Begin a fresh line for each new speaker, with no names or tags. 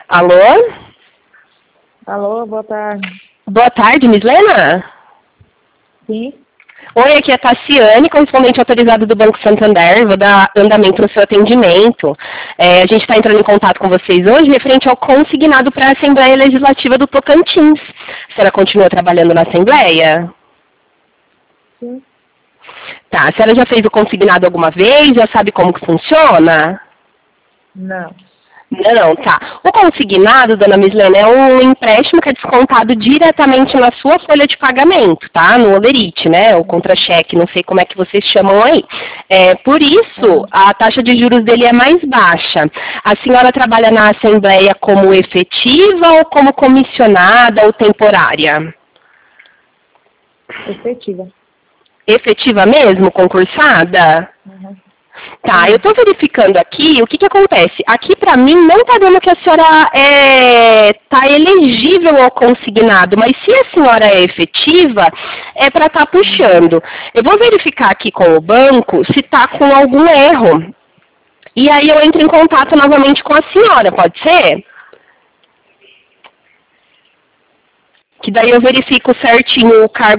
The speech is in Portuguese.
Alô?
Alô, boa tarde.
Boa tarde, Mislena?
Sim.
Oi, aqui é a Tassiane, correspondente autorizada do Banco Santander. Vou dar andamento no seu atendimento. A gente está entrando em contato com vocês hoje referente ao consignado para a Assembleia Legislativa do Tocantins. A senhora continua trabalhando na Assembleia?
Sim.
Tá, a senhora já fez o consignado alguma vez? Já sabe como que funciona?
Não.
Não, tá. O consignado, dona Mislene, é um empréstimo que é descontado diretamente na sua folha de pagamento, tá? No Olerite, né? O contra-cheque, não sei como é que vocês chamam aí. Por isso, a taxa de juros dele é mais baixa. A senhora trabalha na Assembleia como efetiva ou como comissionada ou temporária?
Efetiva.
Efetiva mesmo, concursada?
Uhum.
Tá, eu estou verificando aqui, o que acontece? Aqui para mim não está dando que a senhora está elegível ao consignado, mas se a senhora é efetiva, é para estar puxando. Eu vou verificar aqui com o banco se está com algum erro. E aí eu entro em contato novamente com a senhora, pode ser? Que daí eu verifico certinho o cargo